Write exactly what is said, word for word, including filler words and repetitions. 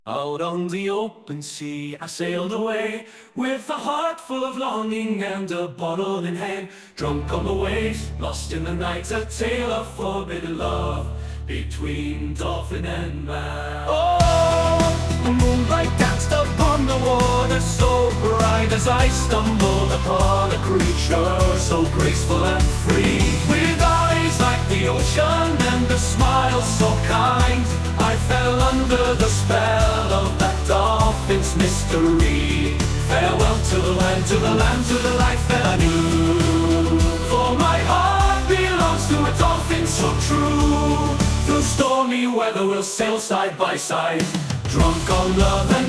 Out on the open sea I sailed away, with a heart full of longing and a bottle in hand. Drunk on the waves, lost in the night, a tale of forbidden love between dolphin and man. Oh, the moonlight danced upon the water, so bright as I stumbled upon a creature so graceful and free, with eyes like the ocean and a smile so kind. I fell under the spell of that dolphin's mystery. Farewell to the land, to the land, to the life that I knew. For my heart belongs to a dolphin so true. Through stormy weather we'll sail side by side, drunk on love and